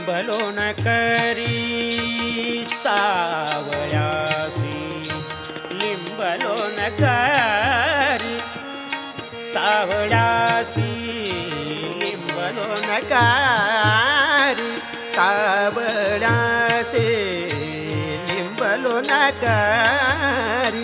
लिंबलोन करी सावयासी लिंबलोन करी सावयासी लिंबलोन करी सावयासी लिंबलोन करी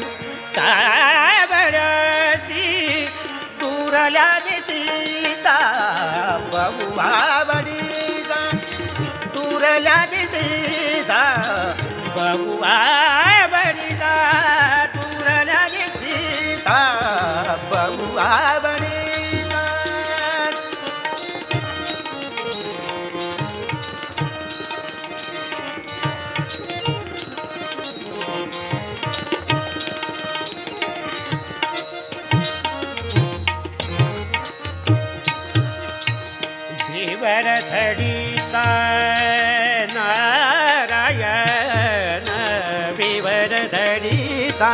सावयासी दूरल्या दिशीचा बहुवा बडीचा दूरल्या दिशीचा बहुवा बडीचा दूरल्या दिशीचा बहुवा बडीचा विवरधडीचा नारायण विवरधडीचा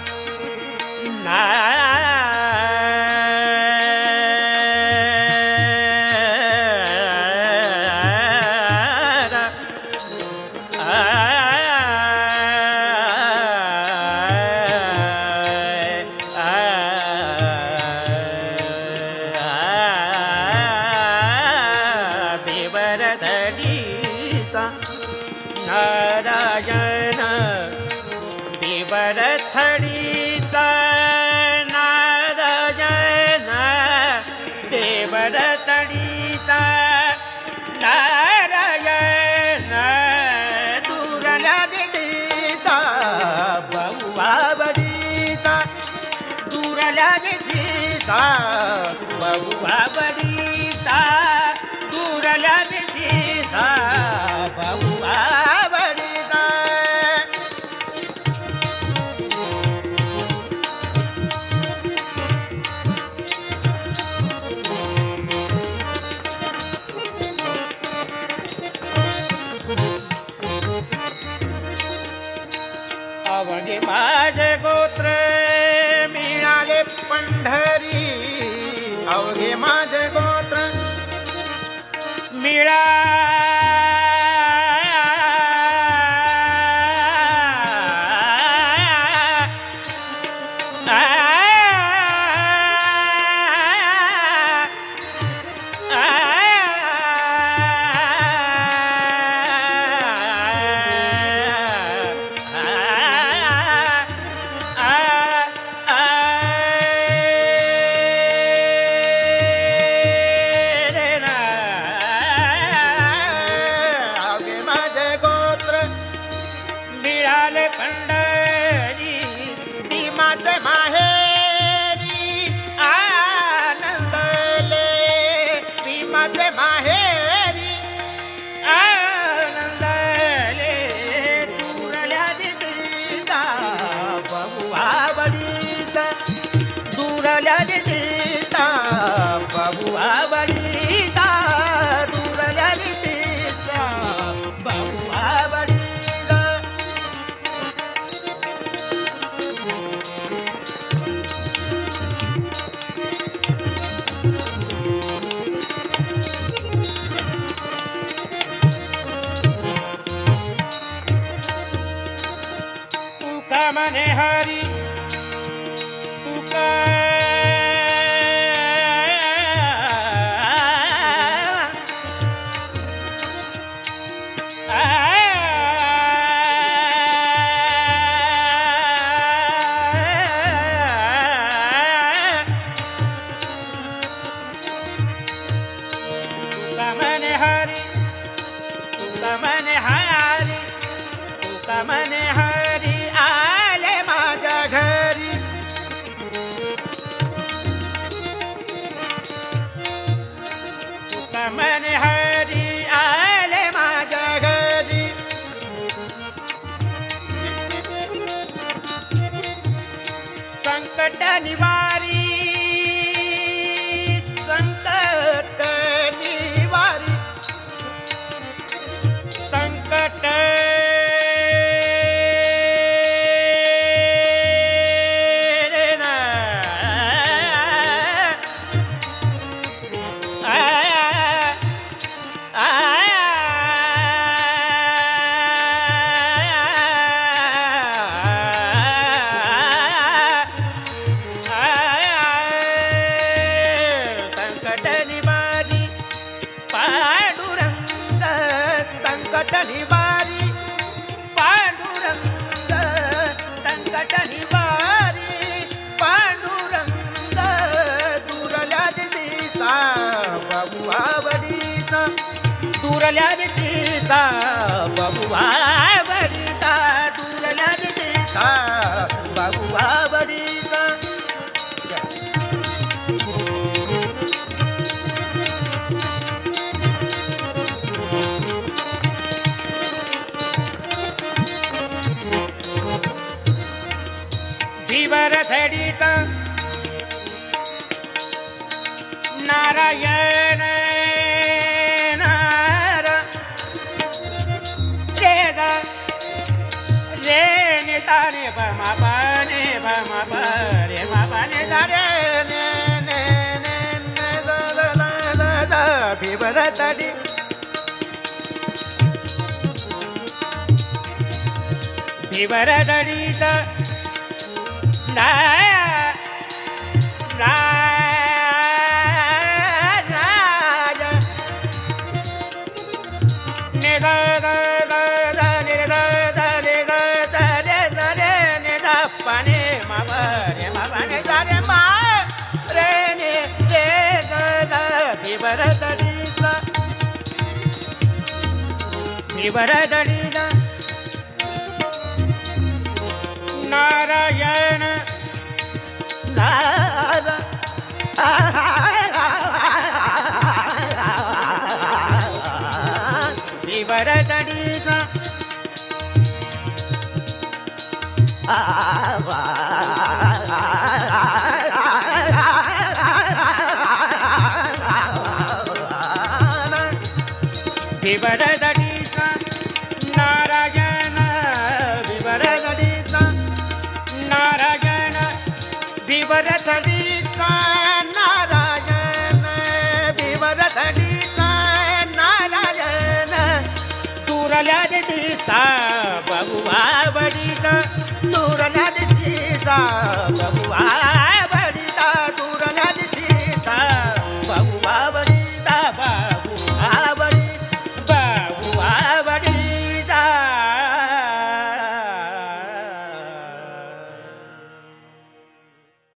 नारायण देवरथडीचा नारायण देवरथडीचा नारायण दूरल्या दिशीचा बहुवा बडीचा दूरल्या दिशीचा बहुवा बडीचा दूरल्या दिशीचा बहुवा अवघे माझे गोत्र मिळाले पंढरी अवघे माझे गोत्र मिळाले पंढरी भीमाचे माहेरी आनंदले भीमाचे माहेरी आनंदले दूरल्या दिशीचा बहुवा बडीचा दूरल्या दिशीचा बहुवा बडीचा दूरल्या दिशीचा बहुवा बडी मने हरी तुका मने हरी तुका मने हरी तुका मने हरी आले माझ्या घरी तुका मने हरी आले माझ्या घरी संकट निवारी संकट निवारी संकट दूरल्या दिशीचा बबुवा बडीचा दूरल्या दिशीचा बबुवा बडीचा धडीचा नारायण नार रे रे निता रे बमा पाने बमा रे मा पाने रे ने ने ने दा फिवर तडी फिवर तडीचा ना ना ne da da da da ne da da ne da da ne da ne da pa ne ma ne da re ma re ne re da da vivara dadi da Narayan नारा विवर दडीचा विवर दडीचा नारायण विवर दडीचा नारायण विवर दडीचा नारायण विवर दडीचा नारायण दूरल्या दिशीचा बबुवा बडीचा दूरल्या दिशीचा बबुवा